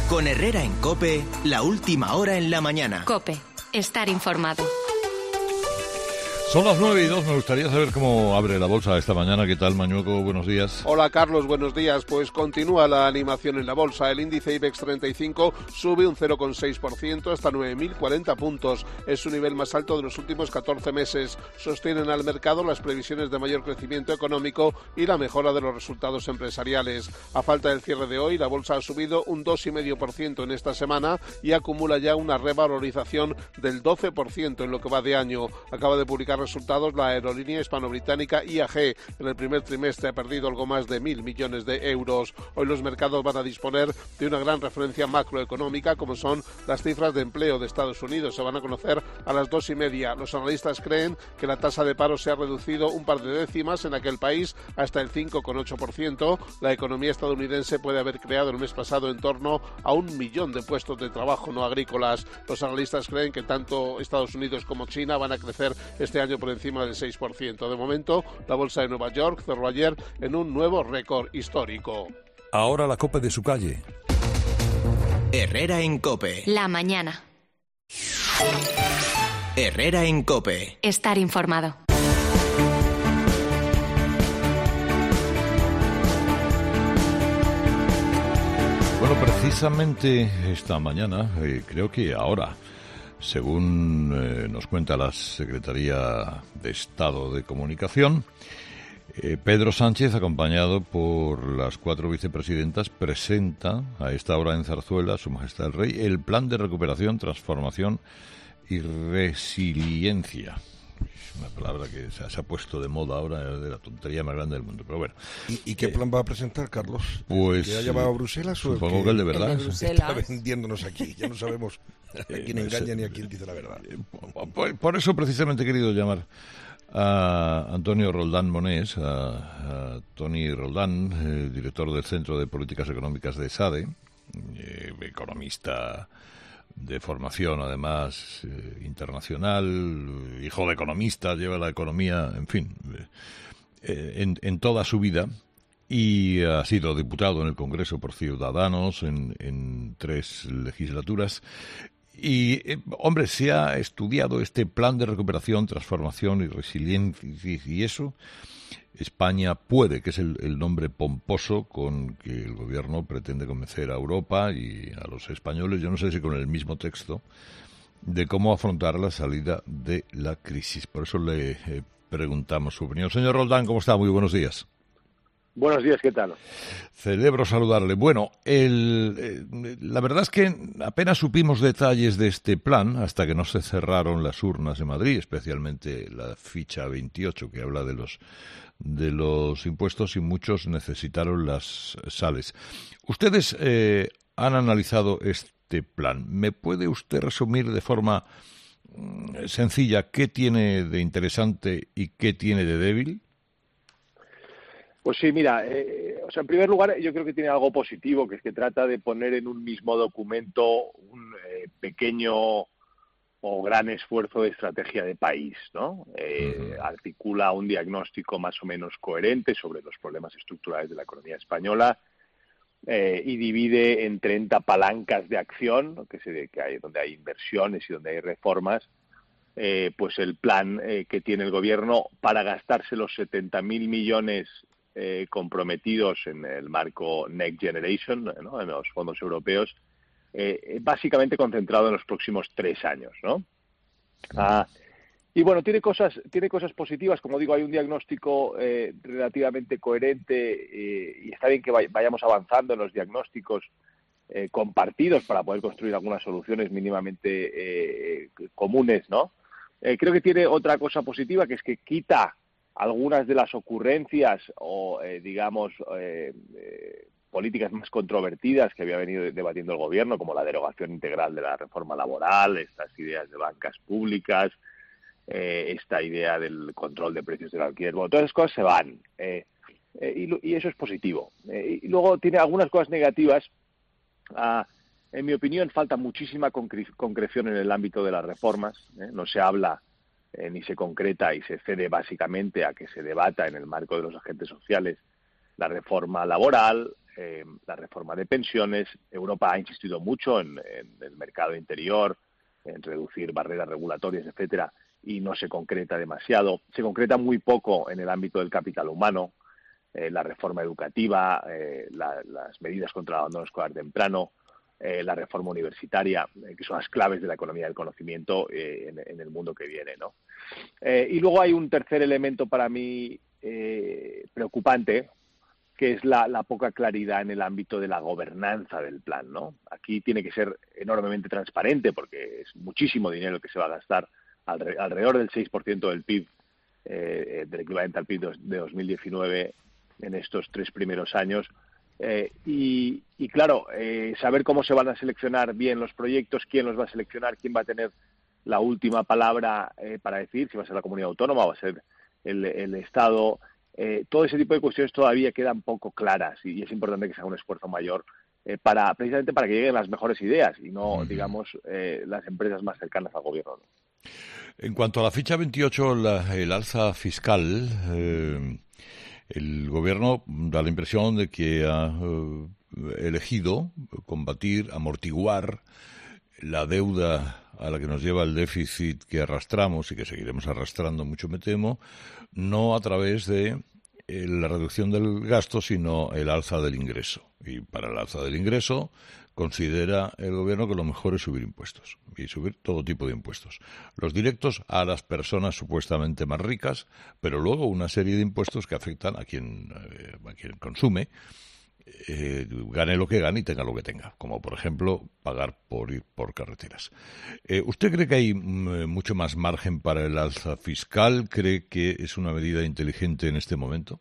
Con Herrera en COPE, la última hora en la mañana. COPE, estar informado. Son las 9:02, me gustaría saber cómo abre la bolsa esta mañana. ¿Qué tal, Mañueco? Buenos días. Hola, Carlos, buenos días. Pues continúa la animación en la bolsa. El índice IBEX 35 sube un 0,6% hasta 9.040 puntos. Es su nivel más alto de los últimos 14 meses. Sostienen al mercado las previsiones de mayor crecimiento económico y la mejora de los resultados empresariales. A falta del cierre de hoy, la bolsa ha subido un 2,5% en esta semana y acumula ya una revalorización del 12% en lo que va de año. Acaba de publicar resultados la aerolínea hispano-británica IAG. En el primer trimestre ha perdido algo más de 1.000 millones de euros. Hoy los mercados van a disponer de una gran referencia macroeconómica, como son las cifras de empleo de Estados Unidos. Se van a conocer a las 2:30. Los analistas creen que la tasa de paro se ha reducido un par de décimas en aquel país hasta el 5,8%. La economía estadounidense puede haber creado el mes pasado en torno a 1 millón de puestos de trabajo no agrícolas. Los analistas creen que tanto Estados Unidos como China van a crecer este año por encima del 6%. De momento, la bolsa de Nueva York cerró ayer en un nuevo récord histórico. Ahora la COPE de su calle. Herrera en COPE. La mañana. Herrera en COPE. Estar informado. Bueno, precisamente esta mañana, creo que ahora, según nos cuenta la Secretaría de Estado de Comunicación, Pedro Sánchez, acompañado por las 4 vicepresidentas, presenta a esta hora en Zarzuela, Su Majestad el Rey, el Plan de Recuperación, Transformación y Resiliencia. Es una palabra que se ha puesto de moda ahora, es de la tontería más grande del mundo, pero bueno. ¿Y qué plan va a presentar, Carlos? Pues ¿Que ha llamado a Bruselas o supongo que el de verdad. El de Bruselas. Está vendiéndonos aquí? Ya no sabemos a quién engaña ni a quién dice la verdad. Por eso precisamente he querido llamar a Antonio Roldán Monés, a Toni Roldán, director del Centro de Políticas Económicas de SADE, economista de formación, además, internacional, hijo de economista, lleva la economía, en fin, en toda su vida, y ha sido diputado en el Congreso por Ciudadanos en 3 legislaturas. Y, hombre, se ha estudiado este plan de recuperación, transformación y resiliencia, y eso, España puede, que es el nombre pomposo con que el gobierno pretende convencer a Europa y a los españoles, yo no sé si con el mismo texto, de cómo afrontar la salida de la crisis. Por eso le preguntamos su opinión. Señor Roldán, ¿cómo está? Muy buenos días. Buenos días, ¿qué tal? Celebro saludarle. Bueno, la verdad es que apenas supimos detalles de este plan hasta que no se cerraron las urnas de Madrid, especialmente la ficha 28 que habla de los impuestos, y muchos necesitaron las sales. Ustedes han analizado este plan. ¿Me puede usted resumir de forma sencilla qué tiene de interesante y qué tiene de débil? Pues sí, mira, en primer lugar yo creo que tiene algo positivo, que es que trata de poner en un mismo documento un pequeño o gran esfuerzo de estrategia de país, ¿no? Articula un diagnóstico más o menos coherente sobre los problemas estructurales de la economía española y divide en 30 palancas de acción, ¿no? Donde hay inversiones y donde hay reformas, pues el plan que tiene el gobierno para gastarse los 70.000 millones comprometidos en el marco Next Generation, ¿no? En los fondos europeos, básicamente concentrado en los próximos 3 años, ¿no? Y bueno, tiene cosas positivas. Como digo, hay un diagnóstico relativamente coherente y está bien que vayamos avanzando en los diagnósticos compartidos para poder construir algunas soluciones mínimamente comunes, ¿no? Creo que tiene otra cosa positiva, que es que quita algunas de las ocurrencias o, políticas más controvertidas que había venido debatiendo el gobierno, como la derogación integral de la reforma laboral, estas ideas de bancas públicas, esta idea del control de precios del alquiler. Bueno, todas esas cosas se van y eso es positivo. Y luego tiene algunas cosas negativas. En mi opinión, falta muchísima concreción en el ámbito de las reformas. No se habla ni se concreta y se cede básicamente a que se debata en el marco de los agentes sociales la reforma laboral, la reforma de pensiones. Europa ha insistido mucho en el mercado interior, en reducir barreras regulatorias, etcétera, y no se concreta demasiado. Se concreta muy poco en el ámbito del capital humano, la reforma educativa, las medidas contra el abandono escolar temprano, la reforma universitaria, que son las claves de la economía del conocimiento en el mundo que viene, ¿no? Y luego hay un tercer elemento para mí preocupante, que es la poca claridad en el ámbito de la gobernanza del plan, ¿no? Aquí tiene que ser enormemente transparente porque es muchísimo dinero que se va a gastar, alrededor del 6% del PIB, del equivalente al PIB de 2019 en estos 3 primeros años. Y claro, saber cómo se van a seleccionar bien los proyectos, quién los va a seleccionar, quién va a tener la última palabra para decir si va a ser la comunidad autónoma o va a ser el Estado. Todo ese tipo de cuestiones todavía quedan poco claras y es importante que se haga un esfuerzo mayor precisamente para que lleguen las mejores ideas y no, digamos, las empresas más cercanas al gobierno, ¿no? En cuanto a la ficha 28, el alza fiscal, el gobierno da la impresión de que ha elegido combatir, amortiguar la deuda a la que nos lleva el déficit que arrastramos y que seguiremos arrastrando mucho, me temo, no a través de la reducción del gasto, sino el alza del ingreso. Y para el alza del ingreso considera el gobierno que lo mejor es subir impuestos y subir todo tipo de impuestos. Los directos a las personas supuestamente más ricas, pero luego una serie de impuestos que afectan a quien consume, gane lo que gane y tenga lo que tenga, como por ejemplo pagar por ir por carreteras. ¿Usted cree que hay mucho más margen para el alza fiscal? ¿Cree que es una medida inteligente en este momento?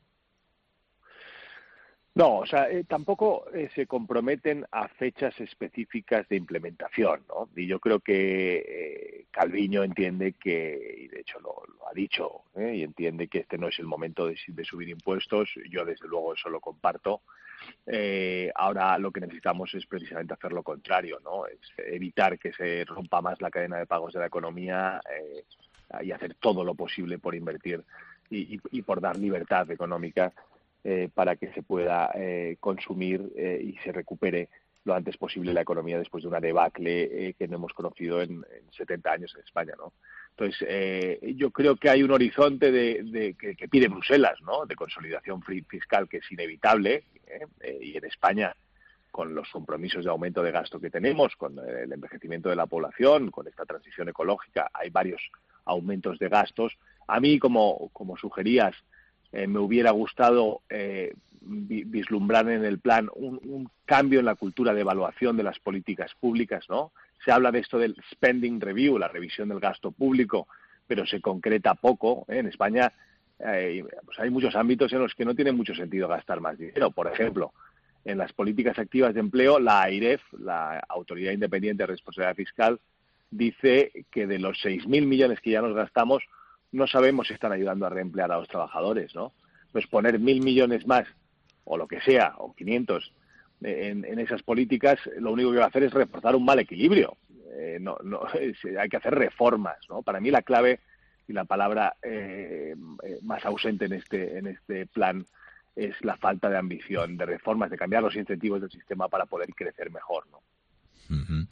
No, o sea, tampoco se comprometen a fechas específicas de implementación, ¿no? Y yo creo que Calviño entiende que, y de hecho lo ha dicho, y entiende que este no es el momento de subir impuestos. Yo desde luego eso lo comparto. Ahora lo que necesitamos es precisamente hacer lo contrario, ¿no? Es evitar que se rompa más la cadena de pagos de la economía y hacer todo lo posible por invertir y por dar libertad económica para que se pueda consumir y se recupere lo antes posible la economía después de una debacle que no hemos conocido en 70 años en España, ¿no? Entonces, yo creo que hay un horizonte que pide Bruselas, ¿no? De consolidación fiscal que es inevitable, y en España, con los compromisos de aumento de gasto que tenemos, con el envejecimiento de la población, con esta transición ecológica, hay varios aumentos de gastos. A mí, como sugerías, me hubiera gustado vislumbrar en el plan un cambio en la cultura de evaluación de las políticas públicas, ¿no? Se habla de esto del spending review, la revisión del gasto público, pero se concreta poco. En España pues hay muchos ámbitos en los que no tiene mucho sentido gastar más dinero. Por ejemplo, en las políticas activas de empleo, la AIREF, la Autoridad Independiente de Responsabilidad Fiscal, dice que de los 6.000 millones que ya nos gastamos, no sabemos si están ayudando a reemplear a los trabajadores, ¿no? Pues poner 1.000 millones más, o lo que sea, o 500, en esas políticas, lo único que va a hacer es reforzar un mal equilibrio. Hay que hacer reformas, ¿no? Para mí la clave y la palabra más ausente en este plan es la falta de ambición, de reformas, de cambiar los incentivos del sistema para poder crecer mejor, ¿no? Uh-huh.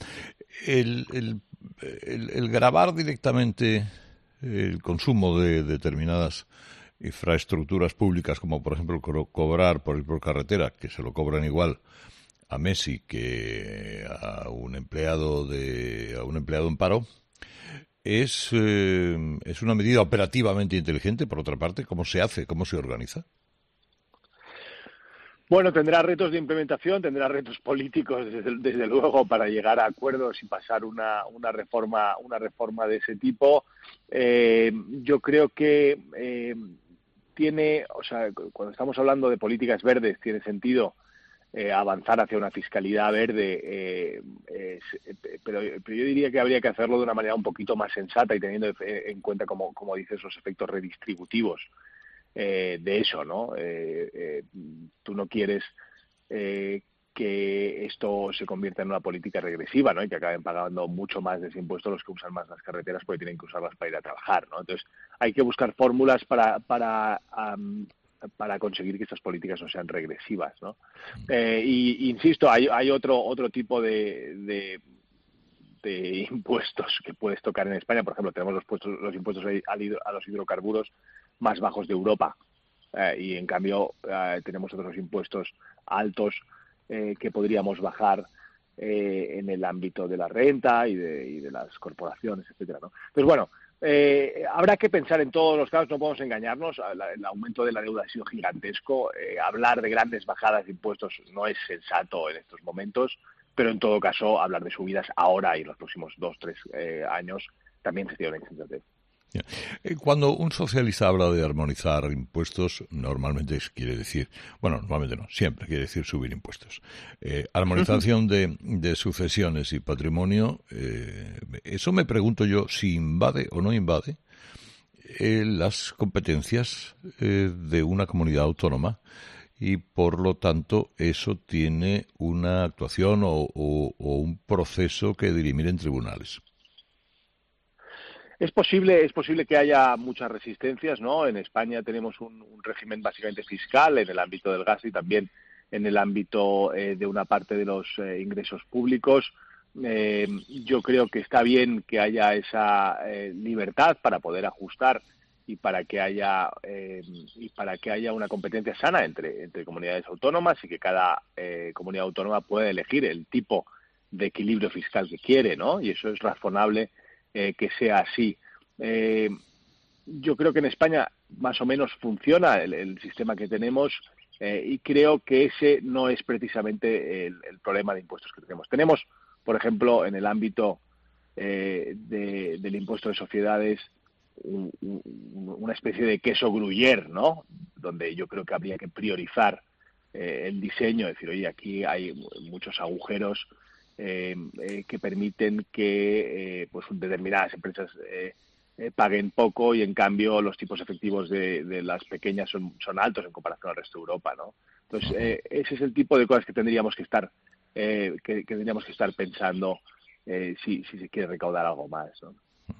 El gravar directamente el consumo de determinadas infraestructuras públicas, como por ejemplo cobrar por ir por carretera, que se lo cobran igual a Messi que a un empleado en paro, es una medida operativamente inteligente. Por otra parte, ¿cómo se hace? ¿Cómo se organiza? Bueno, tendrá retos de implementación, tendrá retos políticos, desde luego, para llegar a acuerdos y pasar una reforma de ese tipo. Yo creo que cuando estamos hablando de políticas verdes, tiene sentido avanzar hacia una fiscalidad verde, pero yo diría que habría que hacerlo de una manera un poquito más sensata y teniendo en cuenta, como dices, los efectos redistributivos de eso, ¿no? Tú no quieres que esto se convierta en una política regresiva, ¿no? Y que acaben pagando mucho más de ese impuesto los que usan más las carreteras porque tienen que usarlas para ir a trabajar, ¿no? Entonces hay que buscar fórmulas para conseguir que estas políticas no sean regresivas, ¿no? Y insisto, hay otro tipo de impuestos que puedes tocar en España. Por ejemplo, tenemos los impuestos a los hidrocarburos más bajos de Europa, y en cambio tenemos otros impuestos altos que podríamos bajar en el ámbito de la renta y de las corporaciones, etcétera, ¿no? Pues bueno, habrá que pensar en todos los casos, no podemos engañarnos. El aumento de la deuda ha sido gigantesco. Hablar de grandes bajadas de impuestos no es sensato en estos momentos, pero en todo caso hablar de subidas ahora y en los próximos 2-3 años también sería una insensatez. Cuando un socialista habla de armonizar impuestos, normalmente quiere decir, normalmente no, siempre quiere decir subir impuestos. Armonización de sucesiones y patrimonio, eso me pregunto yo si invade o no invade las competencias de una comunidad autónoma, y por lo tanto eso tiene una actuación o un proceso que dirimir en tribunales. Es posible que haya muchas resistencias, ¿no? En España tenemos un régimen básicamente fiscal en el ámbito del gasto y también en el ámbito de una parte de los ingresos públicos. Yo creo que está bien que haya esa libertad para poder ajustar y para que haya una competencia sana entre comunidades autónomas, y que cada comunidad autónoma pueda elegir el tipo de equilibrio fiscal que quiere, ¿no? Y eso es razonable que sea así. Yo creo que en España más o menos funciona el sistema que tenemos, y creo que ese no es precisamente el problema de impuestos que tenemos. Tenemos, por ejemplo, en el ámbito del impuesto de sociedades, una especie de queso gruyère, ¿no? Donde yo creo que habría que priorizar el diseño, decir, oye, aquí hay muchos agujeros que permiten que pues determinadas empresas paguen poco, y en cambio los tipos efectivos de las pequeñas son altos en comparación al resto de Europa, ¿no? Entonces ese es el tipo de cosas que tendríamos que estar pensando si se quiere recaudar algo más, ¿no?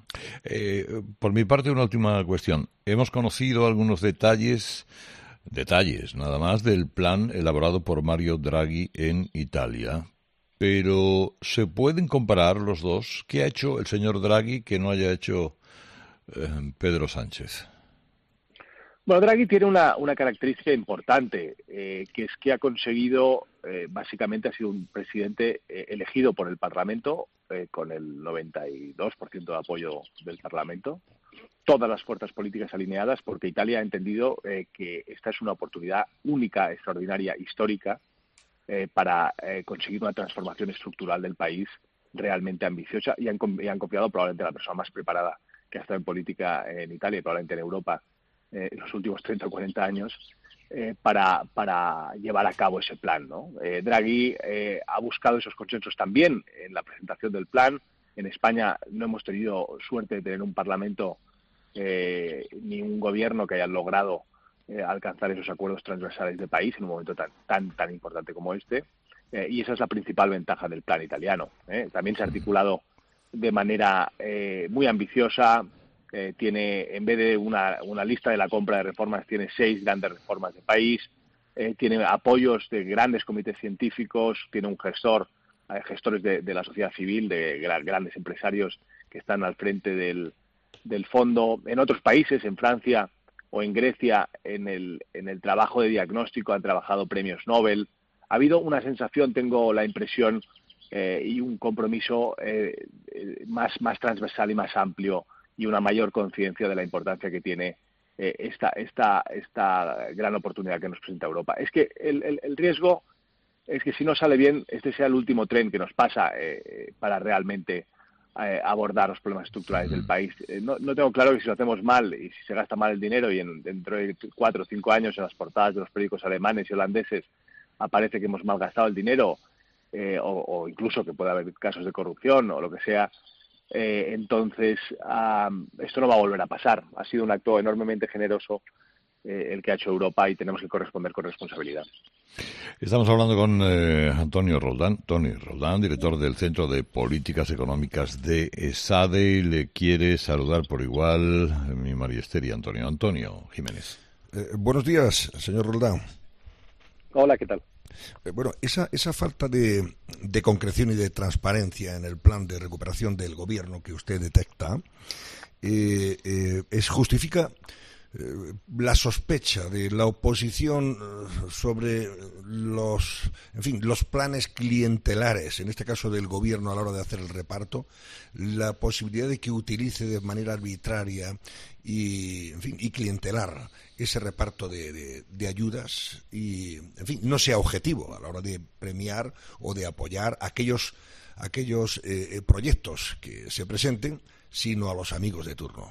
Por mi parte, una última cuestión. Hemos conocido algunos detalles nada más del plan elaborado por Mario Draghi en Italia. Pero ¿se pueden comparar los dos? ¿Qué ha hecho el señor Draghi que no haya hecho Pedro Sánchez? Bueno, Draghi tiene una característica importante, que es que ha conseguido, básicamente ha sido un presidente elegido por el Parlamento, con el 92% de apoyo del Parlamento, todas las fuerzas políticas alineadas, porque Italia ha entendido que esta es una oportunidad única, extraordinaria, histórica, para conseguir una transformación estructural del país realmente ambiciosa, y han confiado probablemente a la persona más preparada que ha estado en política en Italia y probablemente en Europa en los últimos 30 o 40 años, para llevar a cabo ese plan, ¿no? Draghi ha buscado esos consensos también en la presentación del plan. En España no hemos tenido suerte de tener un Parlamento ni un gobierno que hayan logrado alcanzar esos acuerdos transversales de país en un momento tan importante como este, y esa es la principal ventaja del plan italiano. También se ha articulado de manera muy ambiciosa. Tiene, en vez de una lista de la compra de reformas, tiene 6 grandes reformas de país, tiene apoyos de grandes comités científicos, tiene un gestores de la sociedad civil, de grandes empresarios que están al frente del fondo. En otros países, en Francia o en Grecia, en el trabajo de diagnóstico han trabajado premios Nobel. Ha habido una sensación, tengo la impresión, y un compromiso más transversal y más amplio, y una mayor conciencia de la importancia que tiene esta gran oportunidad que nos presenta Europa. Es que el riesgo es que si no sale bien, este sea el último tren que nos pasa para realmente abordar los problemas estructurales del país. No tengo claro que si lo hacemos mal y si se gasta mal el dinero y dentro de 4 o 5 años en las portadas de los periódicos alemanes y holandeses aparece que hemos malgastado el dinero, o incluso que puede haber casos de corrupción o lo que sea, entonces esto no va a volver a pasar. Ha sido un acto enormemente generoso el que ha hecho Europa, y tenemos que corresponder con responsabilidad. Estamos hablando con Antonio Roldán, director del Centro de Políticas Económicas de ESADE. Le quiere saludar por igual mi María Esther y Antonio Jiménez. Buenos días, señor Roldán. Hola, ¿qué tal? Bueno, esa falta de concreción y de transparencia en el plan de recuperación del gobierno que usted detecta justifica la sospecha de la oposición sobre los planes clientelares, en este caso del gobierno a la hora de hacer el reparto, la posibilidad de que utilice de manera arbitraria y clientelar ese reparto de ayudas y, no sea objetivo a la hora de premiar o de apoyar aquellos proyectos que se presenten, sino a los amigos de turno.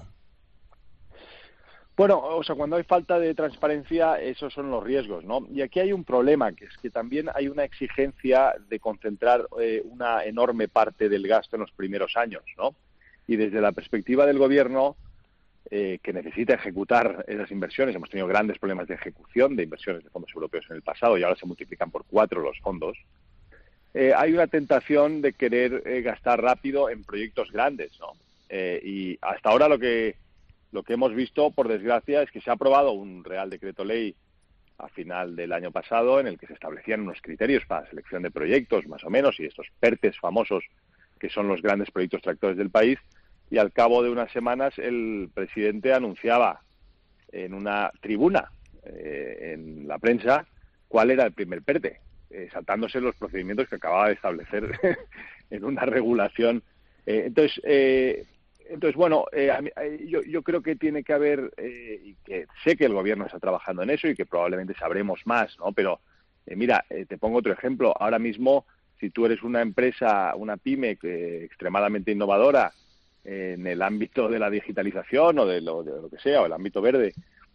Bueno, o sea, cuando hay falta de transparencia, esos son los riesgos, ¿no? Y aquí hay un problema, que es que también hay una exigencia de concentrar una enorme parte del gasto en los primeros años, ¿no? Y desde la perspectiva del gobierno, que necesita ejecutar esas inversiones, hemos tenido grandes problemas de ejecución de inversiones de fondos europeos en el pasado y ahora se multiplican por 4 los fondos, hay una tentación de querer gastar rápido en proyectos grandes, ¿no? Y hasta ahora lo que hemos visto, por desgracia, es que se ha aprobado un Real Decreto Ley a final del año pasado en el que se establecían unos criterios para la selección de proyectos, más o menos, y estos PERTEs famosos, que son los grandes proyectos tractores del país, y al cabo de unas semanas el presidente anunciaba en una tribuna en la prensa cuál era el primer PERTE, saltándose los procedimientos que acababa de establecer en una regulación. Entonces, bueno, yo creo que tiene que haber, y que sé que el gobierno está trabajando en eso y que probablemente sabremos más, ¿no? Pero, mira, te pongo otro ejemplo. Ahora mismo, si tú eres una empresa, una pyme extremadamente innovadora en el ámbito de la digitalización o de lo que sea, o el ámbito verde,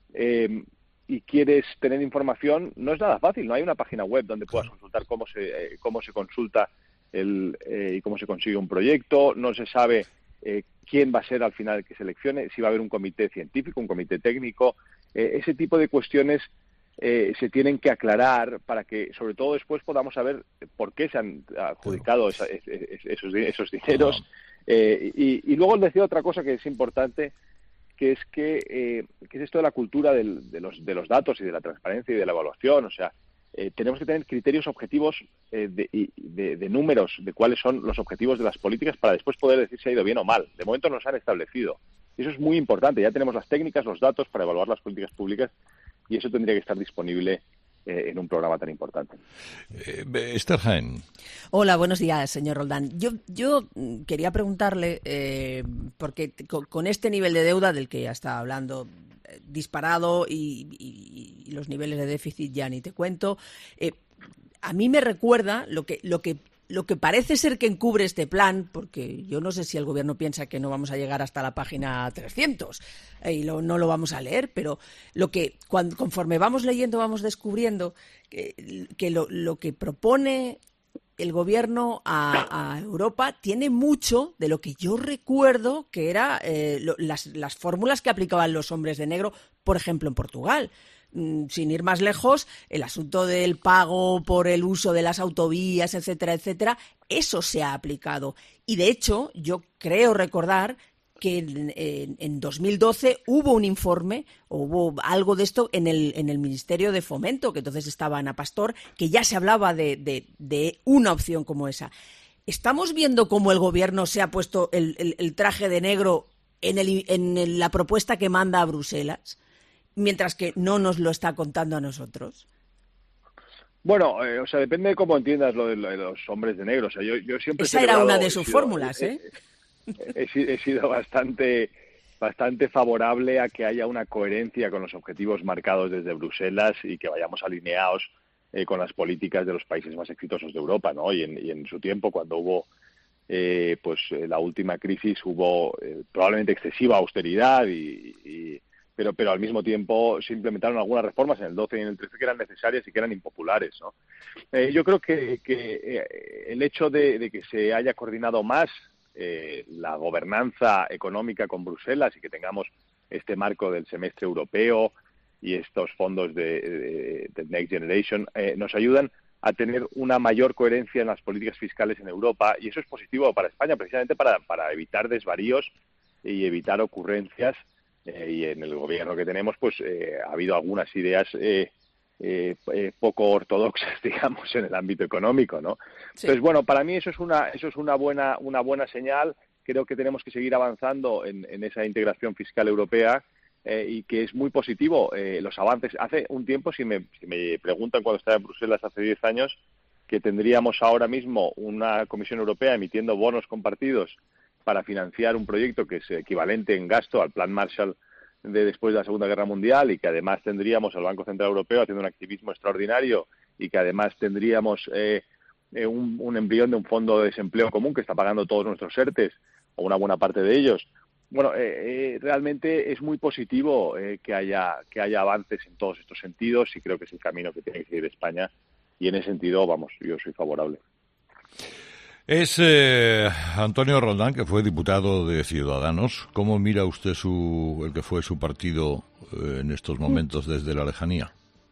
y quieres tener información, no es nada fácil. No hay una página web donde puedas consultar cómo se consulta y cómo se consigue un proyecto. No se sabe quién va a ser al final el que seleccione, si va a haber un comité científico, un comité técnico. Ese tipo de cuestiones se tienen que aclarar para que, sobre todo después, podamos saber por qué se han adjudicado esos dineros. Y luego decía otra cosa que es importante, que es esto de la cultura de los datos y de la transparencia y de la evaluación. O sea, tenemos que tener criterios objetivos de números de cuáles son los objetivos de las políticas para después poder decir si ha ido bien o mal. De momento no se han establecido. Eso es muy importante. Ya tenemos las técnicas, los datos para evaluar las políticas públicas y eso tendría que estar disponible en un programa tan importante. Esther Jaén. Hola, buenos días, señor Roldán. Yo quería preguntarle, porque con este nivel de deuda del que ya está hablando, disparado y los niveles de déficit ya ni te cuento, a mí me recuerda lo que parece ser que encubre este plan, porque yo no sé si el gobierno piensa que no vamos a llegar hasta la página 300 y no lo vamos a leer, pero conforme vamos leyendo vamos descubriendo que lo que propone el gobierno a Europa tiene mucho de lo que yo recuerdo que era las fórmulas que aplicaban los hombres de negro, por ejemplo, en Portugal. Sin ir más lejos, el asunto del pago por el uso de las autovías, etcétera, etcétera, eso se ha aplicado. Y, de hecho, yo creo recordar que en 2012 hubo un informe, o hubo algo de esto en el Ministerio de Fomento, que entonces estaba Ana Pastor, que ya se hablaba de una opción como esa. ¿Estamos viendo cómo el gobierno se ha puesto el traje de negro en la propuesta que manda a Bruselas, mientras que no nos lo está contando a nosotros? Bueno, o sea, depende de cómo entiendas lo de los hombres de negro. O sea, yo siempre esa era una de sus fórmulas, ¿eh? He sido bastante favorable a que haya una coherencia con los objetivos marcados desde Bruselas y que vayamos alineados con las políticas de los países más exitosos de Europa, ¿no? Y en su tiempo, cuando hubo la última crisis, hubo probablemente excesiva austeridad pero al mismo tiempo se implementaron algunas reformas en el 12 y en el 13 que eran necesarias y que eran impopulares, ¿no? Yo creo que el hecho de que se haya coordinado más la gobernanza económica con Bruselas y que tengamos este marco del semestre europeo y estos fondos de Next Generation nos ayudan a tener una mayor coherencia en las políticas fiscales en Europa, y eso es positivo para España, precisamente para evitar desvaríos y evitar ocurrencias y en el gobierno que tenemos, pues ha habido algunas ideas poco ortodoxas, digamos, en el ámbito económico, ¿no? Sí. Entonces, bueno, para mí eso es una buena señal. Creo que tenemos que seguir avanzando en esa integración fiscal europea y que es muy positivo los avances. Hace un tiempo, si me preguntan cuando estaba en Bruselas hace 10 años, que tendríamos ahora mismo una Comisión Europea emitiendo bonos compartidos para financiar un proyecto que es equivalente en gasto al Plan Marshall de después de la Segunda Guerra Mundial, y que además tendríamos al Banco Central Europeo haciendo un activismo extraordinario, y que además tendríamos un embrión de un fondo de desempleo común que está pagando todos nuestros ERTES, o una buena parte de ellos. Bueno, realmente es muy positivo que haya avances en todos estos sentidos, y creo que es el camino que tiene que seguir España, y en ese sentido, vamos, yo soy favorable. Es Antonio Roldán, que fue diputado de Ciudadanos. ¿Cómo mira usted el que fue su partido en estos momentos desde la lejanía?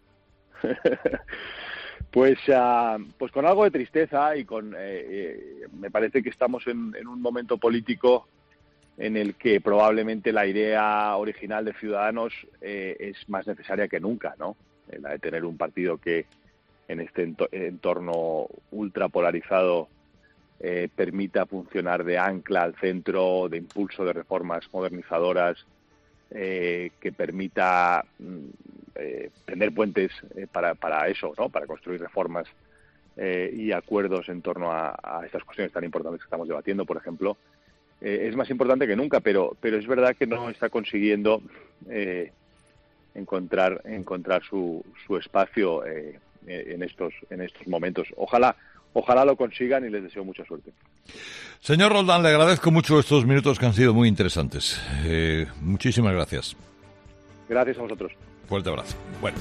Pues con algo de tristeza y me parece que estamos en un momento político en el que probablemente la idea original de Ciudadanos es más necesaria que nunca, ¿no? La de tener un partido que en este entorno ultra polarizado permita funcionar de ancla al centro, de impulso de reformas modernizadoras, que permita tender puentes para eso, ¿no? Para construir reformas y acuerdos en torno a estas cuestiones tan importantes que estamos debatiendo, por ejemplo. Es más importante que nunca, pero es verdad que no está consiguiendo encontrar su espacio en estos momentos. Ojalá lo consigan y les deseo mucha suerte. Señor Roldán, le agradezco mucho estos minutos que han sido muy interesantes. Muchísimas gracias. Gracias a vosotros. Fuerte abrazo. Bueno,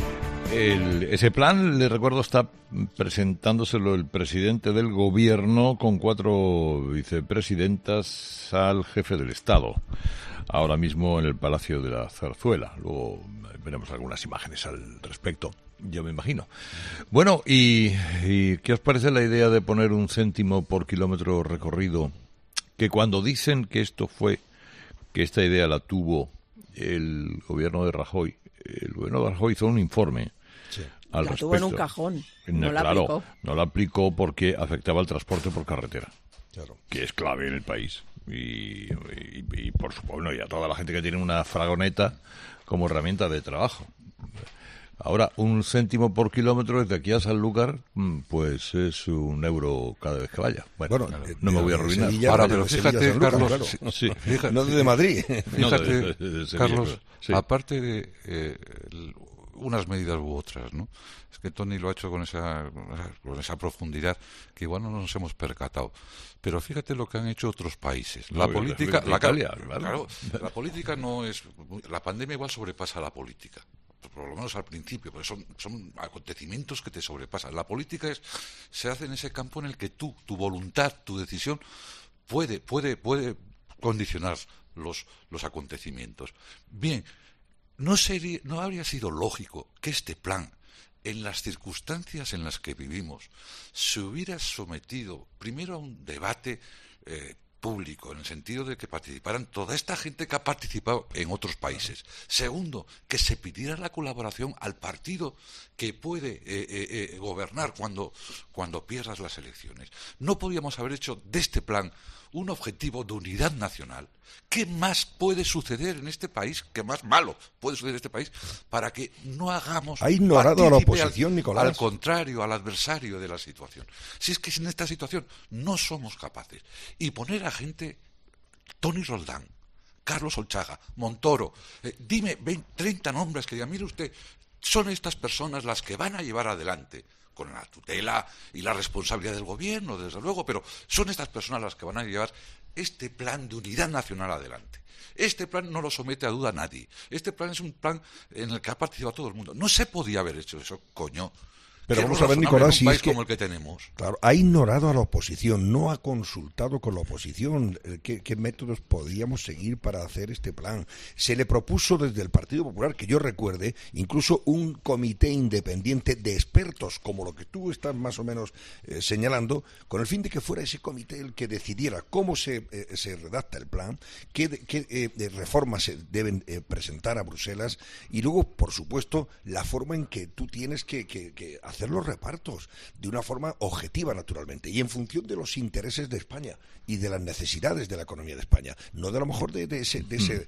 ese plan, le recuerdo, está presentándoselo el presidente del gobierno con 4 vicepresidentas al jefe del Estado, ahora mismo en el Palacio de la Zarzuela. Luego veremos algunas imágenes al respecto, yo me imagino. Bueno, ¿y qué os parece la idea de poner 1 céntimo por kilómetro recorrido? Que cuando dicen que esta idea la tuvo el gobierno de Rajoy, hizo un informe al respecto. La tuvo en un cajón, no la aplicó. No la aplicó porque afectaba al transporte por carretera, que es clave en el país. Y por supuesto, y a toda la gente que tiene una fragoneta como herramienta de trabajo. Ahora, 1 céntimo por kilómetro desde aquí a Sanlúcar, pues es €1 cada vez que vaya. Bueno, no me voy a arruinar. Ahora, pero fíjate, Carlos, claro. Fíjate, no desde Madrid. Fíjate, Carlos, sí. Aparte de unas medidas u otras, ¿no? Es que Tony lo ha hecho con esa profundidad que igual no nos hemos percatado. Pero fíjate lo que han hecho otros países. La política no es... La pandemia igual sobrepasa a la política, por lo menos al principio, porque son acontecimientos que te sobrepasan. La política se hace en ese campo en el que tu voluntad, tu decisión puede condicionar los acontecimientos. Bien, ¿no habría sido lógico que este plan, en las circunstancias en las que vivimos, se hubiera sometido primero a un debate público, en el sentido de que participaran toda esta gente que ha participado en otros países? Segundo, que se pidiera la colaboración al partido que puede gobernar cuando pierdas las elecciones. No podíamos haber hecho de este plan un objetivo de unidad nacional. ¿Qué más puede suceder en este país? ¿Qué más malo puede suceder en este país para que no hagamos... Ha ignorado a la oposición, Nicolás. Al contrario, al adversario de la situación. Si es que en esta situación no somos capaces. Y poner a gente... Tony Roldán, Carlos Olchaga, Montoro, dime 30 nombres que digan, mire usted, son estas personas las que van a llevar adelante, con la tutela y la responsabilidad del gobierno, desde luego, pero son estas personas las que van a llevar este plan de unidad nacional adelante. Este plan no lo somete a duda nadie. Este plan es un plan en el que ha participado todo el mundo. No se podía haber hecho eso, coño. Pero vamos a ver, Nicolás, si un país es que, como el que tenemos. Claro, ha ignorado a la oposición, no ha consultado con la oposición qué métodos podíamos seguir para hacer este plan. Se le propuso desde el Partido Popular, que yo recuerde, incluso un comité independiente de expertos, como lo que tú estás más o menos señalando, con el fin de que fuera ese comité el que decidiera cómo se redacta el plan, qué reformas se deben presentar a Bruselas y luego, por supuesto, la forma en que tú tienes que hacer los repartos de una forma objetiva, naturalmente, y en función de los intereses de España y de las necesidades de la economía de España, no de a lo mejor de ese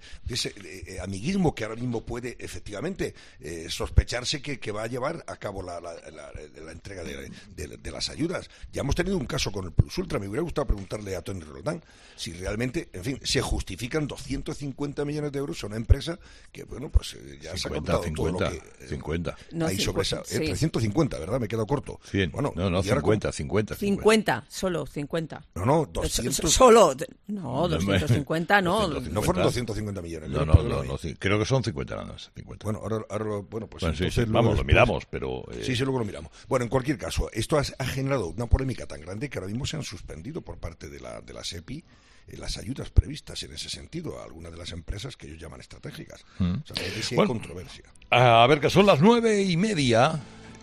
amiguismo que ahora mismo puede efectivamente sospecharse que va a llevar a cabo la entrega de las ayudas. Ya hemos tenido un caso con el Plus Ultra. Me hubiera gustado preguntarle a Tony Roldán si realmente, en fin, se justifican 250 millones de euros a una empresa que, bueno, pues ya 50, se ha contado 50, todo lo que 50. Hay sobre esa. 350, ¿verdad? Me he quedado corto. 100. Bueno, no, 50. 50, solo 50. No, 200. Solo. No, 250 no. No fueron 250 millones. No, creo que son 50 nada más. 50. Bueno, ahora bueno, pues bueno, entonces sí, vamos, lo miramos, pero... Sí, luego lo miramos. Bueno, en cualquier caso, esto ha generado una polémica tan grande que ahora mismo se han suspendido por parte de la SEPI las ayudas previstas en ese sentido a algunas de las empresas que ellos llaman estratégicas. O sea, hay controversia. A ver, que son las 9:30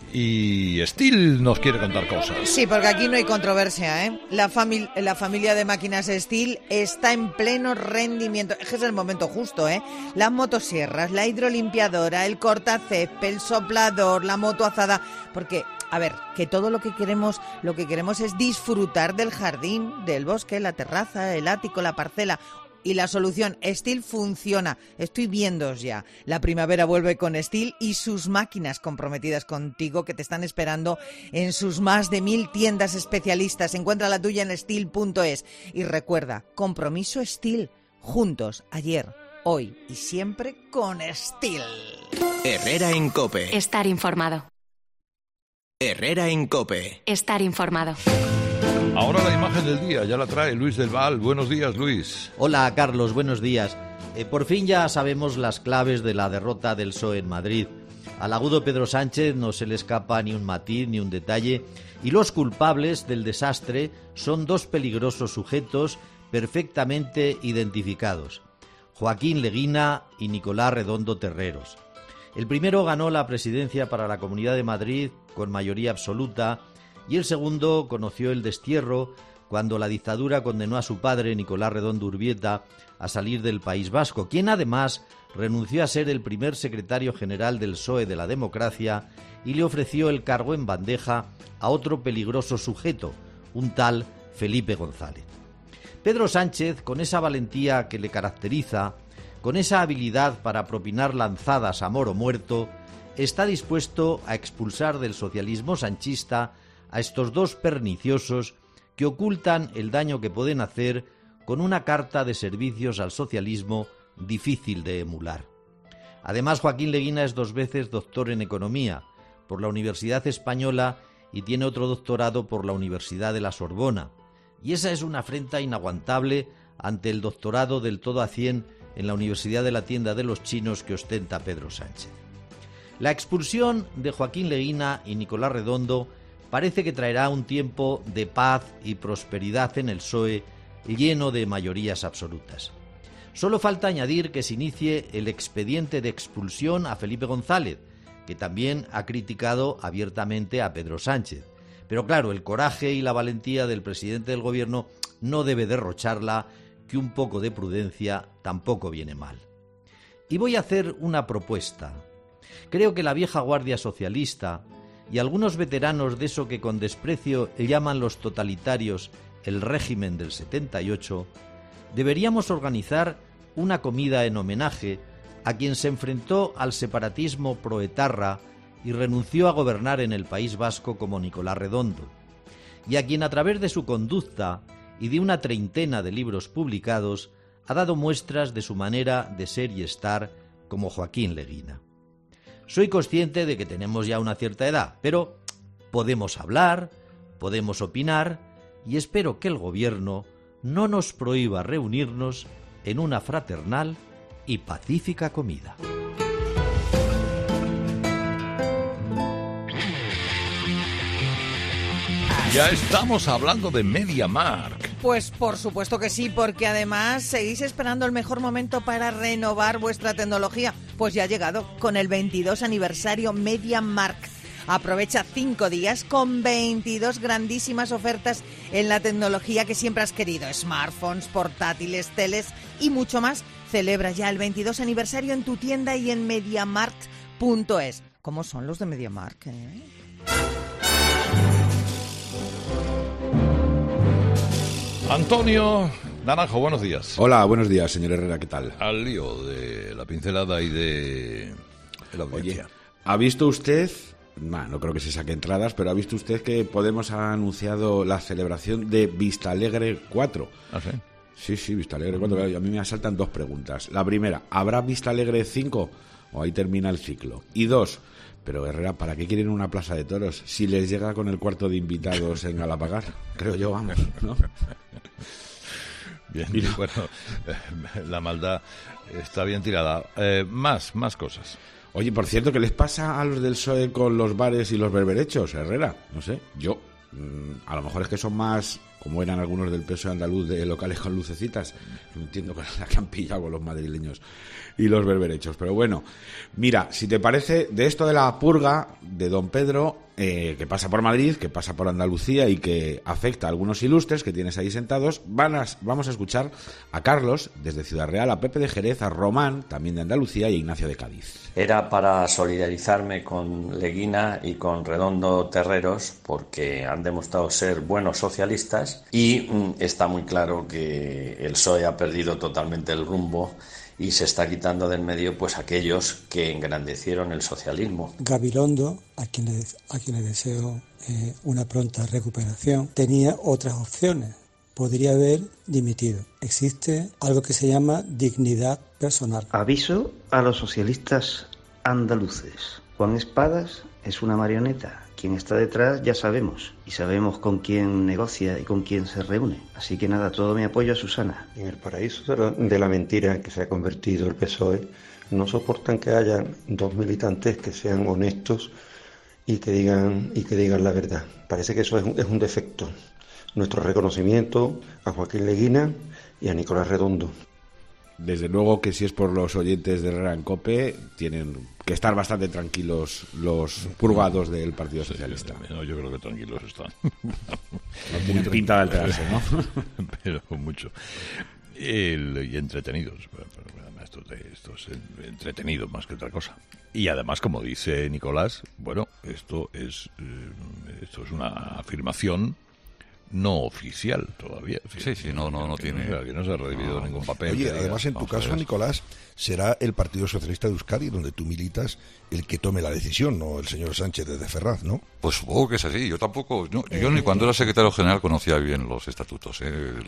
y Steel nos quiere contar cosas. Sí, porque aquí no hay controversia, ¿eh? La familia de máquinas Steel está en pleno rendimiento. Es que es el momento justo, ¿eh? Las motosierras, la hidrolimpiadora, el cortacésped, el soplador, la motoazada, porque... A ver, que todo lo que queremos es disfrutar del jardín, del bosque, la terraza, el ático, la parcela. Y la solución, Steel funciona. Estoy viéndoos ya. La primavera vuelve con Steel y sus máquinas comprometidas contigo que te están esperando en sus más de 1000 tiendas especialistas. Encuentra la tuya en steel.es. Y recuerda, compromiso Steel. Juntos, ayer, hoy y siempre con Steel. Herrera en COPE. Estar informado. Herrera en COPE. Estar informado. Ahora la imagen del día, ya la trae Luis del Val. Buenos días, Luis. Hola, Carlos, buenos días. Por fin ya sabemos las claves de la derrota del PSOE en Madrid. Al agudo Pedro Sánchez no se le escapa ni un matiz ni un detalle, y los culpables del desastre son dos peligrosos sujetos perfectamente identificados: Joaquín Leguina y Nicolás Redondo Terreros. El primero ganó la presidencia para la Comunidad de Madrid con mayoría absoluta y el segundo conoció el destierro cuando la dictadura condenó a su padre, Nicolás Redondo Urbieta, a salir del País Vasco, quien además renunció a ser el primer secretario general del PSOE de la democracia y le ofreció el cargo en bandeja a otro peligroso sujeto, un tal Felipe González. Pedro Sánchez, con esa valentía que le caracteriza, con esa habilidad para propinar lanzadas a moro muerto, está dispuesto a expulsar del socialismo sanchista a estos dos perniciosos que ocultan el daño que pueden hacer con una carta de servicios al socialismo difícil de emular. Además, Joaquín Leguina es 2 veces doctor en Economía por la Universidad Española y tiene otro doctorado por la Universidad de la Sorbona. Y esa es una afrenta inaguantable ante el doctorado del todo a 100 en la Universidad de la Tienda de los Chinos que ostenta Pedro Sánchez. La expulsión de Joaquín Leguina y Nicolás Redondo parece que traerá un tiempo de paz y prosperidad en el PSOE lleno de mayorías absolutas. Solo falta añadir que se inicie el expediente de expulsión a Felipe González, que también ha criticado abiertamente a Pedro Sánchez. Pero claro, el coraje y la valentía del presidente del gobierno no debe derrocharla, que un poco de prudencia tampoco viene mal. Y voy a hacer una propuesta. Creo que la vieja guardia socialista y algunos veteranos de eso que con desprecio llaman los totalitarios el régimen del 78, deberíamos organizar una comida en homenaje a quien se enfrentó al separatismo proetarra y renunció a gobernar en el País Vasco como Nicolás Redondo, y a quien a través de su conducta y de una 30 de libros publicados ha dado muestras de su manera de ser y estar como Joaquín Leguina. Soy consciente de que tenemos ya una cierta edad, pero podemos hablar, podemos opinar y espero que el gobierno no nos prohíba reunirnos en una fraternal y pacífica comida. Ya estamos hablando de MediaMarkt. Pues por supuesto que sí, porque además seguís esperando el mejor momento para renovar vuestra tecnología. Pues ya ha llegado con el 22 aniversario MediaMarkt. Aprovecha 5 días con 22 grandísimas ofertas en la tecnología que siempre has querido. Smartphones, portátiles, teles y mucho más. Celebra ya el 22 aniversario en tu tienda y en MediaMarkt.es. ¿Cómo son los de MediaMarkt, eh? Antonio Naranjo, buenos días. Hola, buenos días, señor Herrera, ¿qué tal? Al lío de la pincelada y de la audiencia. Oye, ¿ha visto usted, no creo que se saque entradas, pero ha visto usted que Podemos ha anunciado la celebración de Vistalegre 4? ¿Ah, sí? Sí, Vistalegre 4. A mí me asaltan 2 preguntas. La primera, ¿habrá Vistalegre 5 o ahí termina el ciclo? Y 2, pero Herrera, ¿para qué quieren una plaza de toros si les llega con el cuarto de invitados en Galapagar? Creo yo, vamos, ¿no? Bien, bueno, la maldad está bien tirada. Más cosas. Oye, por cierto, ¿qué les pasa a los del PSOE con los bares y los berberechos, Herrera? No sé, yo, a lo mejor es que son más, como eran algunos del PSOE andaluz, de locales con lucecitas. No entiendo con la que han pillado con los madrileños y los berberechos. Pero bueno, mira, si te parece, de esto de la purga de don Pedro, que pasa por Madrid, que pasa por Andalucía y que afecta a algunos ilustres que tienes ahí sentados, vamos a escuchar a Carlos desde Ciudad Real, a Pepe de Jerez, a Román, también de Andalucía, y a Ignacio de Cádiz. Era para solidarizarme con Leguina y con Redondo Terreros, porque han demostrado ser buenos socialistas y está muy claro que el PSOE ha perdido totalmente el rumbo y se está quitando del medio pues aquellos que engrandecieron el socialismo. Gabilondo, a quien le deseo una pronta recuperación, tenía otras opciones. Podría haber dimitido. Existe algo que se llama dignidad personal. Aviso a los socialistas andaluces. Juan Espadas es una marioneta. Quien está detrás ya sabemos, y sabemos con quién negocia y con quién se reúne. Así que nada, todo mi apoyo a Susana. En el paraíso de la mentira en que se ha convertido el PSOE, no soportan que haya 2 militantes que sean honestos y que digan la verdad. Parece que eso es un defecto. Nuestro reconocimiento a Joaquín Leguina y a Nicolás Redondo. Desde luego que si es por los oyentes de Herrera en COPE, tienen que estar bastante tranquilos los purgados del Partido Socialista. No, yo creo que tranquilos están. No tienen pinta de alterarse, ¿no? Pero mucho. Y entretenidos. Esto es entretenido más que otra cosa. Y además, como dice Nicolás, bueno, esto es una afirmación no oficial todavía. Sí, no tiene. Que no se ha recibido ningún papel. Oye, además en tu caso, Nicolás, será el Partido Socialista de Euskadi, donde tú militas, el que tome la decisión, no el señor Sánchez de Ferraz, ¿no? Pues supongo que es así. Yo tampoco, yo ni cuando era secretario general conocía bien los estatutos.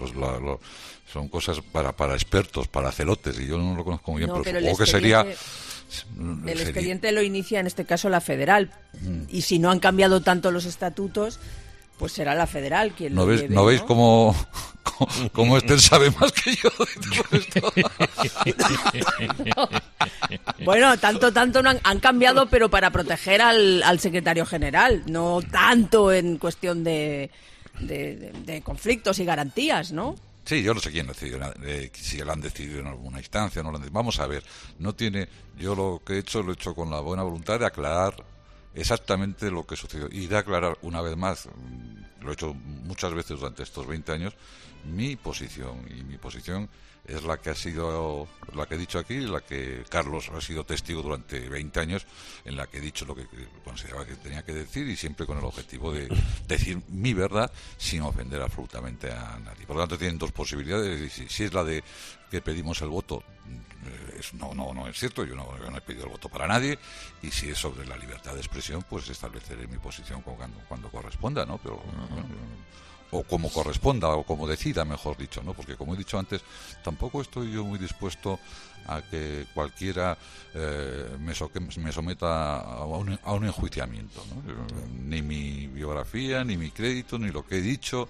Son cosas para expertos, para celotes, y yo no lo conozco muy bien, pero supongo que sería... El expediente lo inicia en este caso la federal, y si no han cambiado tanto los estatutos, pues será la federal quien lo lleve, ¿No veis cómo Esther sabe más que yo de todo esto? No. Bueno, tanto no han cambiado, pero para proteger al secretario general, no tanto en cuestión de conflictos y garantías, ¿no? Sí, yo no sé quién decidió, si lo han decidido en alguna instancia o no lo han decidido. Vamos a ver, yo lo que he hecho lo he hecho con la buena voluntad de aclarar exactamente lo que sucedió y de aclarar una vez más, lo he hecho muchas veces durante estos 20 años, mi posición, y mi posición es la que he dicho aquí, la que Carlos ha sido testigo durante 20 años, en la que he dicho lo que consideraba que tenía que decir, y siempre con el objetivo de decir mi verdad sin ofender absolutamente a nadie. Por lo tanto, tienen 2 posibilidades. Si es la de que pedimos el voto, no es cierto, yo no he pedido el voto para nadie, y si es sobre la libertad de expresión, pues estableceré mi posición cuando corresponda, ¿no? Pero o como corresponda, o como decida, mejor dicho, ¿no? Porque, como he dicho antes, tampoco estoy yo muy dispuesto a que cualquiera me someta a un enjuiciamiento, ¿no? Ni mi biografía, ni mi crédito, ni lo que he dicho,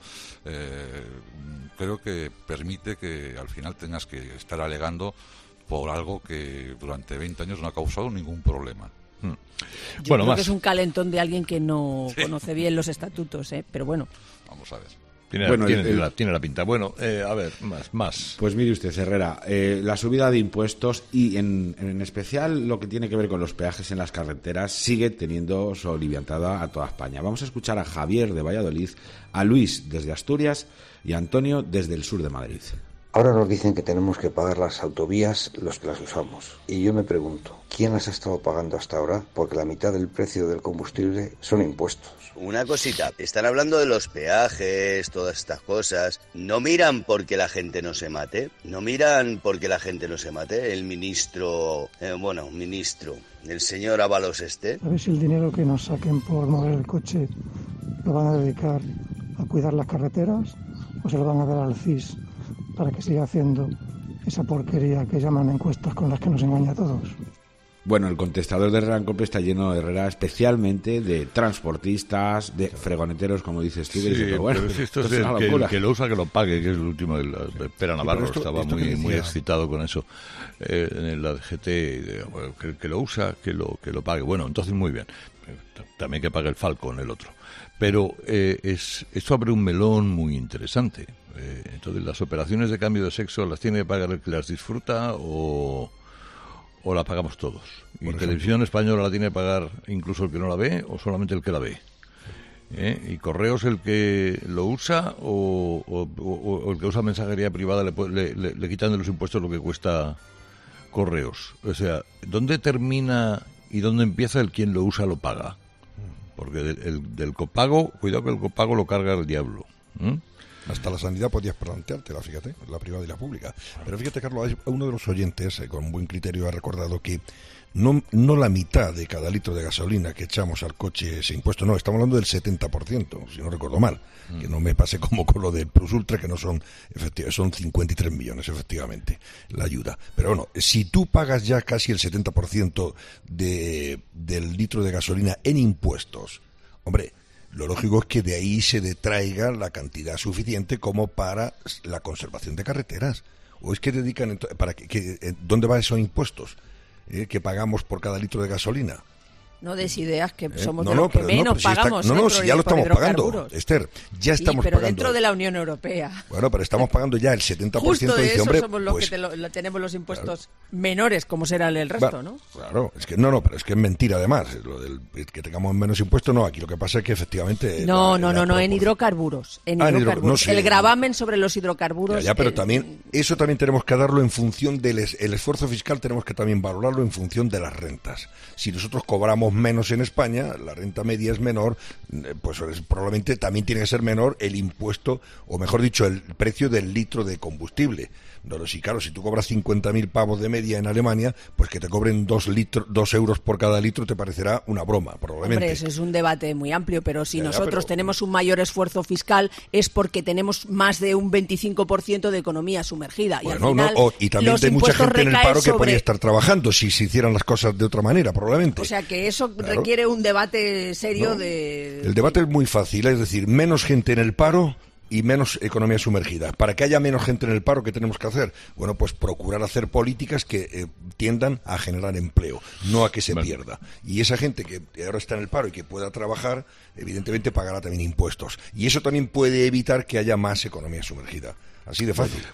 creo que permite que al final tengas que estar alegando por algo que durante 20 años no ha causado ningún problema. Yo creo que es un calentón de alguien que no conoce bien los estatutos, pero bueno. Vamos a ver. Tiene la pinta. Bueno, a ver, más. Pues mire usted, Herrera, la subida de impuestos y en especial lo que tiene que ver con los peajes en las carreteras sigue teniendo soliviantada a toda España. Vamos a escuchar a Javier de Valladolid, a Luis desde Asturias y a Antonio desde el sur de Madrid. Ahora nos dicen que tenemos que pagar las autovías los que las usamos. Y yo me pregunto, ¿quién las ha estado pagando hasta ahora? Porque la mitad del precio del combustible son impuestos. Una cosita, están hablando de los peajes, todas estas cosas. ¿No miran porque la gente no se mate? ¿No miran porque la gente no se mate? El ministro, el señor Ábalos A ver si el dinero que nos saquen por mover el coche lo van a dedicar a cuidar las carreteras o se lo van a dar al CIS para que siga haciendo esa porquería que llaman encuestas con las que nos engaña a todos. Bueno, el contestador de Herrera en Cope está lleno de Herrera, especialmente de transportistas, de fregoneteros, como dices tú. Sí, pero bueno, esto es el que lo usa que lo pague, que es el último. Pera Navarro estaba muy excitado con eso en la DGT, que lo usa, que lo pague. Bueno, entonces muy bien. También que pague el Falcon, el otro. Pero esto abre un melón muy interesante. Entonces, ¿las operaciones de cambio de sexo las tiene que pagar el que las disfruta o la pagamos todos? ¿Y Televisión Española la tiene que pagar incluso el que no la ve o solamente el que la ve? ¿Y Correos el que lo usa o el que usa mensajería privada le quitan de los impuestos lo que cuesta Correos? O sea, ¿dónde termina y dónde empieza el quien lo usa lo paga? Porque del copago, cuidado que el copago lo carga el diablo. Hasta la sanidad podías planteártela, fíjate, la privada y la pública. Pero fíjate, Carlos, uno de los oyentes, con buen criterio, ha recordado que no la mitad de cada litro de gasolina que echamos al coche es impuesto, no, estamos hablando del 70%, si no recuerdo mal. Que no me pase como con lo del Plus Ultra, que no son, son 53 millones, efectivamente, la ayuda. Pero bueno, si tú pagas ya casi el 70% del litro de gasolina en impuestos, hombre, lo lógico es que de ahí se detraiga la cantidad suficiente como para la conservación de carreteras. ¿O es que dedican dónde van esos impuestos que pagamos por cada litro de gasolina? No des ideas, que somos de los que menos pagamos. Si ya lo estamos pagando, Esther, ya estamos pero pagando. Dentro de la Unión Europea. Bueno, pero estamos pagando ya el 70%. Justo de eso hombre, somos los que tenemos los impuestos menores, como será el resto, ¿no? Claro, es que pero es que es mentira además. Lo del que tengamos menos impuestos, no, aquí lo que pasa es que efectivamente... No, en hidrocarburos. El gravamen sobre los hidrocarburos... Ya, pero eso también tenemos que darlo en función del esfuerzo fiscal, tenemos que también valorarlo en función de las rentas. Si nosotros cobramos menos en España, la renta media es menor, pues probablemente también tiene que ser menor el impuesto, o mejor dicho, el precio del litro de combustible. No, si tú cobras 50.000 pavos de media en Alemania, pues que te cobren 2 euros por cada litro te parecerá una broma, probablemente. Hombre, eso es un debate muy amplio, pero si nosotros tenemos un mayor esfuerzo fiscal es porque tenemos más de un 25% de economía sumergida. Bueno, y al final, y también hay mucha gente en el paro que podría estar trabajando si se hicieran las cosas de otra manera, probablemente. O sea que eso requiere un debate serio El debate es muy fácil, es decir, menos gente en el paro y menos economía sumergida. Para que haya menos gente en el paro, ¿qué tenemos que hacer? Bueno, pues procurar hacer políticas que tiendan a generar empleo, no a que se pierda. Y esa gente que ahora está en el paro y que pueda trabajar, evidentemente pagará también impuestos. Y eso también puede evitar que haya más economía sumergida. Así de fácil.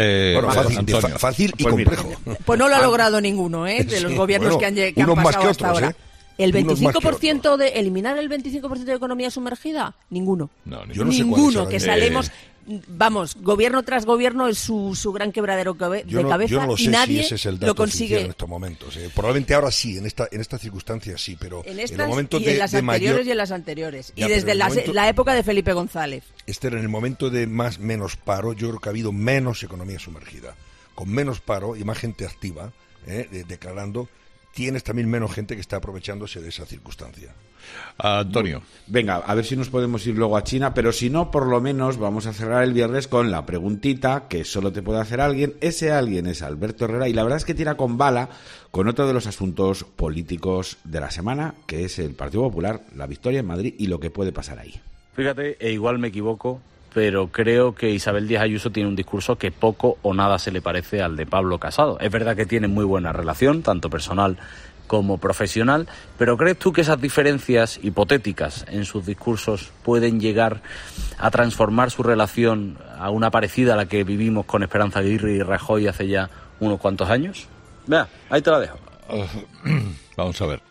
Fácil y complejo. Pues no lo ha logrado ninguno, de los gobiernos que han pasado hasta ahora. ¿El 25% de eliminar el 25% de economía sumergida? Ninguno. Yo no sé ninguno, que salemos, gobierno tras gobierno es su gran quebradero de cabeza yo no lo sé y nadie si ese es el dato lo consigue en estos momentos. Probablemente ahora sí, en esta circunstancia sí, pero en estas el momento y en las anteriores y en las anteriores. Ya, y desde la época de Felipe González. En el momento de menos paro, yo creo que ha habido menos economía sumergida. Con menos paro y más gente activa, declarando, tienes también menos gente que está aprovechándose de esa circunstancia. Antonio. Venga, a ver si nos podemos ir luego a China, pero si no, por lo menos vamos a cerrar el viernes con la preguntita que solo te puede hacer alguien. Ese alguien es Alberto Herrera y la verdad es que tira con bala con otro de los asuntos políticos de la semana, que es el Partido Popular, la victoria en Madrid y lo que puede pasar ahí. Fíjate, igual me equivoco, pero creo que Isabel Díaz Ayuso tiene un discurso que poco o nada se le parece al de Pablo Casado. Es verdad que tienen muy buena relación, tanto personal como profesional, pero ¿crees tú que esas diferencias hipotéticas en sus discursos pueden llegar a transformar su relación a una parecida a la que vivimos con Esperanza Aguirre y Rajoy hace ya unos cuantos años? Vea, ahí te la dejo. Vamos a ver.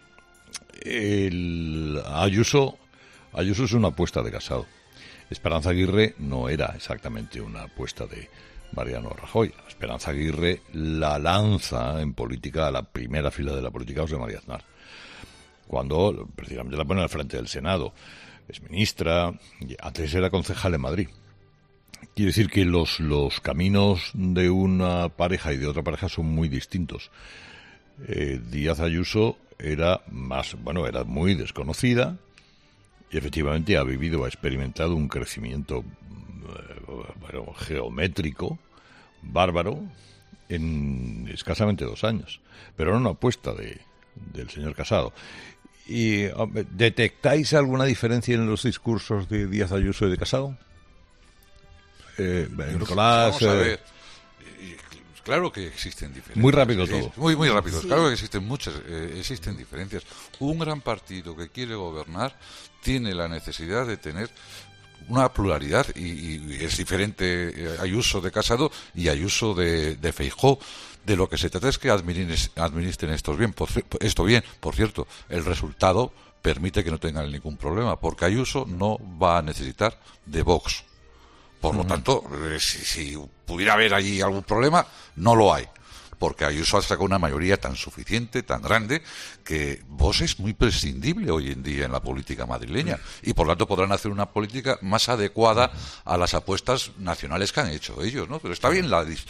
Ayuso es una apuesta de Casado. Esperanza Aguirre no era exactamente una apuesta de Mariano Rajoy. Esperanza Aguirre la lanza en política, a la primera fila de la política, José María Aznar, cuando precisamente la pone al frente del Senado. Es ministra, antes era concejal en Madrid. Quiere decir que los caminos de una pareja y de otra pareja son muy distintos. Díaz Ayuso era muy desconocida y efectivamente ha experimentado un crecimiento geométrico bárbaro en escasamente 2 años, pero era una apuesta del señor Casado. ¿Y detectáis alguna diferencia en los discursos de Díaz Ayuso y de Casado? Nicolás, vamos a ver. Claro que existen diferencias. Muy rápido todo. Muy rápido. Sí. Claro que existen diferencias. Un gran partido que quiere gobernar tiene la necesidad de tener una pluralidad y es diferente Ayuso de Casado y Ayuso de Feijóo. De lo que se trata es que administren esto bien. Por cierto, el resultado permite que no tengan ningún problema, porque Ayuso no va a necesitar de Vox. Por lo tanto, si pudiera haber allí algún problema, no lo hay. Porque Ayuso ha sacado una mayoría tan suficiente, tan grande, que Vox es muy prescindible hoy en día en la política madrileña. Y por lo tanto podrán hacer una política más adecuada a las apuestas nacionales que han hecho ellos, ¿no? Pero está bien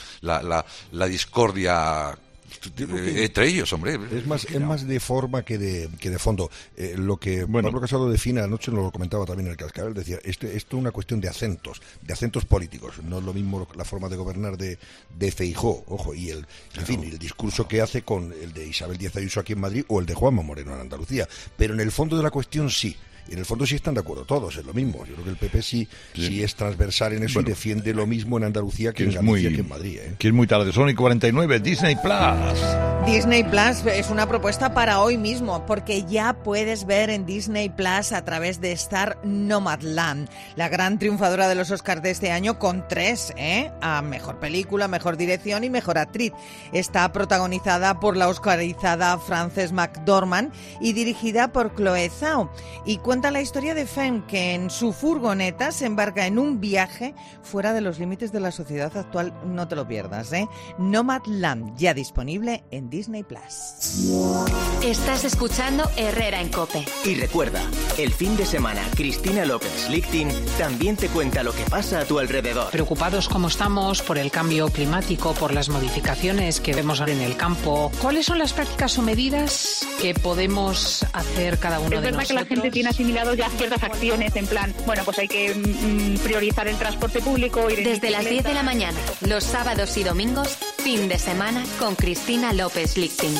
la discordia entre ellos, hombre. Es más de forma que de fondo. Lo que Pablo Casado define anoche, nos lo comentaba también en el Cascabel, decía, esto es una cuestión de acentos políticos. No es lo mismo la forma de gobernar de Feijóo, ojo, y el discurso que hace con el de Isabel Díaz Ayuso aquí en Madrid o el de Juanma Moreno en Andalucía. Pero en el fondo de la cuestión sí. Y en el fondo sí están de acuerdo todos, es lo mismo. Yo creo que el PP sí es transversal en eso y defiende lo mismo en Andalucía que en Galicia que en Madrid. Que es muy tarde, son y 49, Disney Plus. Disney Plus es una propuesta para hoy mismo, porque ya puedes ver en Disney Plus a través de Star Nomadland, la gran triunfadora de los Oscars de este año, con 3, a Mejor Película, Mejor Dirección y Mejor Actriz. Está protagonizada por la oscarizada Frances McDormand y dirigida por Chloe Zhao. Y cuenta la historia de Femme, que en su furgoneta se embarca en un viaje fuera de los límites de la sociedad actual. No te lo pierdas, Nomadland, ya disponible en Disney Plus. Estás escuchando Herrera en COPE. Y recuerda, el fin de semana Cristina López-Lichting también te cuenta lo que pasa a tu alrededor. Preocupados como estamos por el cambio climático, por las modificaciones que vemos en el campo, ¿cuáles son las prácticas o medidas que podemos hacer cada uno de nosotros? Es verdad que la gente tiene asimilado ya ciertas acciones en plan, bueno, pues hay que priorizar el transporte público. Desde las 10 de la mañana, los sábados y domingos, fin de semana con Cristina López-Lichting.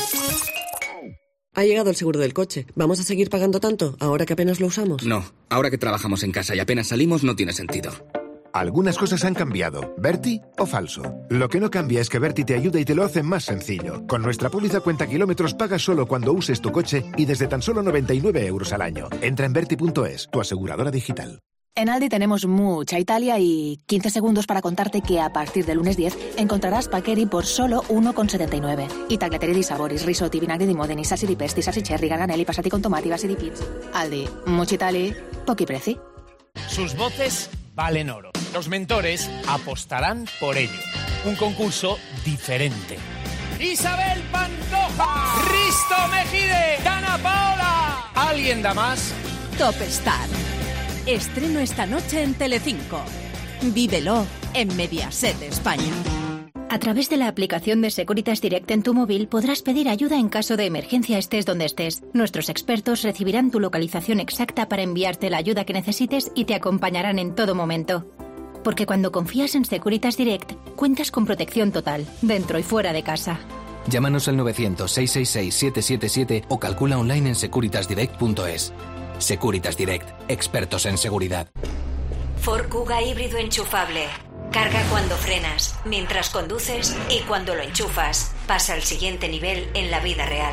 Ha llegado el seguro del coche. ¿Vamos a seguir pagando tanto ahora que apenas lo usamos? No, ahora que trabajamos en casa y apenas salimos no tiene sentido. Algunas cosas han cambiado. ¿Berti o falso? Lo que no cambia es que Berti te ayuda y te lo hace más sencillo. Con nuestra póliza cuenta kilómetros pagas solo cuando uses tu coche y desde tan solo 99 euros al año. Entra en Berti.es, tu aseguradora digital. En Aldi tenemos mucha Italia y 15 segundos para contarte que a partir del lunes 10 encontrarás Paccheri por solo 1,79. Y tagliatelle di saboris, risotti, vinagre di modeni, salsi di pesti, salsi cherry, garganelli, passati con tomati, basi di pizza. Aldi, mucha Italia, pochi prezzi. Sus voces valen oro. Los mentores apostarán por ello. Un concurso diferente. Isabel Pantoja, Risto Mejide, Dana Paola. ¿Alguien da más? Top Star. Estreno esta noche en Telecinco. Vívelo en Mediaset España. A través de la aplicación de Securitas Direct en tu móvil podrás pedir ayuda en caso de emergencia estés donde estés. Nuestros expertos recibirán tu localización exacta para enviarte la ayuda que necesites y te acompañarán en todo momento. Porque cuando confías en Securitas Direct, cuentas con protección total, dentro y fuera de casa. Llámanos al 900-666-777 o calcula online en securitasdirect.es. Securitas Direct, expertos en seguridad. Ford Kuga híbrido enchufable. Carga cuando frenas, mientras conduces y cuando lo enchufas. Pasa al siguiente nivel en la vida real.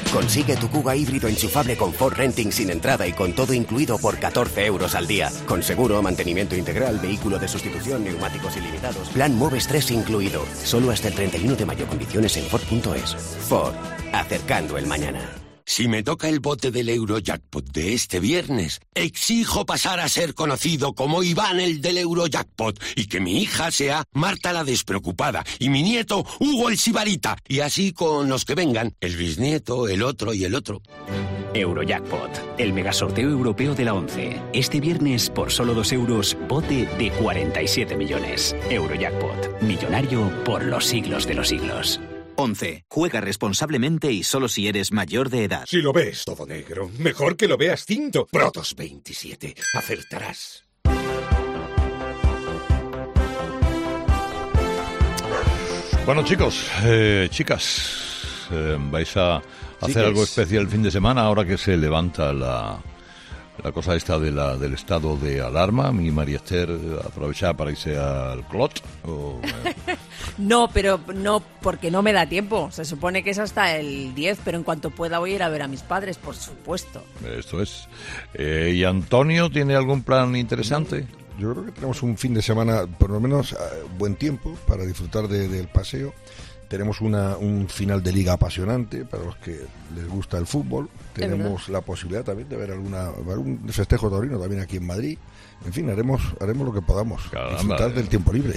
Consigue tu Kuga híbrido enchufable con Ford Renting sin entrada y con todo incluido por 14 euros al día. Con seguro, mantenimiento integral, vehículo de sustitución, neumáticos ilimitados. Plan Moves 3 incluido. Solo hasta el 31 de mayo. Condiciones en Ford.es. Ford. Acercando el mañana. Si me toca el bote del Eurojackpot de este viernes, exijo pasar a ser conocido como Iván el del Eurojackpot y que mi hija sea Marta la despreocupada y mi nieto Hugo el sibarita y así con los que vengan, el bisnieto, el otro y el otro. Eurojackpot, el megasorteo europeo de la 11. Este viernes, por solo 2 euros, bote de 47 millones. Eurojackpot, millonario por los siglos de los siglos. 11. Juega responsablemente y solo si eres mayor de edad. Si lo ves todo negro, mejor que lo veas tinto. Protos 27. Acertarás. Bueno, chicos, chicas, vais a hacer algo especial el fin de semana ahora que se levanta la cosa esta del estado de alarma. Mi María Esther aprovechaba para irse al Clot. No, pero no, porque no me da tiempo. Se supone que es hasta el 10, pero en cuanto pueda voy a ir a ver a mis padres, por supuesto. Esto es. ¿Y Antonio tiene algún plan interesante? Yo creo que tenemos un fin de semana, por lo menos buen tiempo, para disfrutar del paseo. Tenemos un final de liga apasionante para los que les gusta el fútbol. Tenemos la posibilidad también de ver algún festejo taurino también aquí en Madrid. En fin, haremos lo que podamos. Caramba, disfrutar del tiempo libre.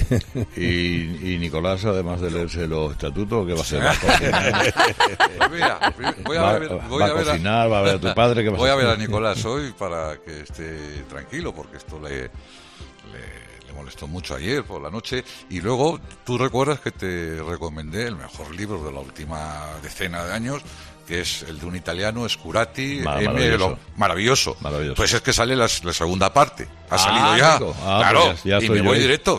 Y Nicolás, además de leerse los estatutos, ¿qué va a hacer? Pues mira, voy a ver a tu padre. Voy a ver a Nicolás hoy para que esté tranquilo, porque esto le molestó mucho ayer por la noche. Y luego, tú recuerdas que te recomendé el mejor libro de la última decena de años, que es el de un italiano, Scurati. Maravilloso. Pues es que sale la segunda parte. Ha salido ya. Claro, pues ya y me voy directo.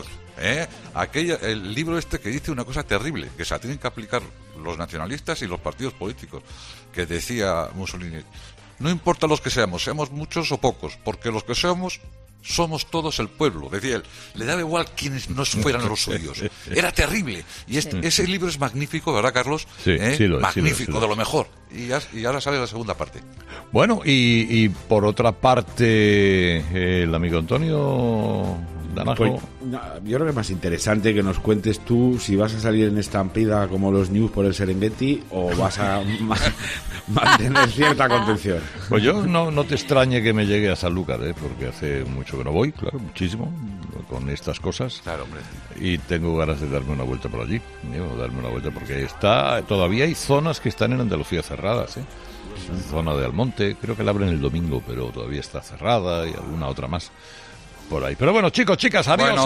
El libro este que dice una cosa terrible, que se la tienen que aplicar los nacionalistas y los partidos políticos, que decía Mussolini: no importa los que seamos muchos o pocos, porque los que somos todos el pueblo. Decía él, le daba igual quienes no fueran los suyos. Era terrible. Y ese libro es magnífico, ¿verdad, Carlos? Sí, magnífico, de lo mejor. Y ahora sale la segunda parte. Bueno, y por otra parte, el amigo Antonio Danajo. Pues, yo creo que es más interesante que nos cuentes tú si vas a salir en estampida como los News por el Serengeti o vas a mantener cierta contención. Pues yo no te extrañe que me llegue a Sanlúcar, porque hace mucho que no voy, claro, muchísimo, con estas cosas. Claro, hombre. Y tengo ganas de darme una vuelta por allí, porque todavía hay zonas que están en Andalucía cerradas, Zona de Almonte, creo que la abren el domingo, pero todavía está cerrada, y alguna otra más por ahí. Pero bueno, chicos, chicas, adiós.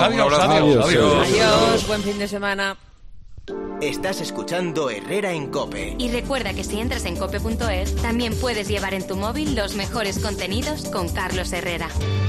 Adiós, buen fin de semana. Estás escuchando Herrera en COPE. Y recuerda que si entras en cope.es, también puedes llevar en tu móvil los mejores contenidos con Carlos Herrera.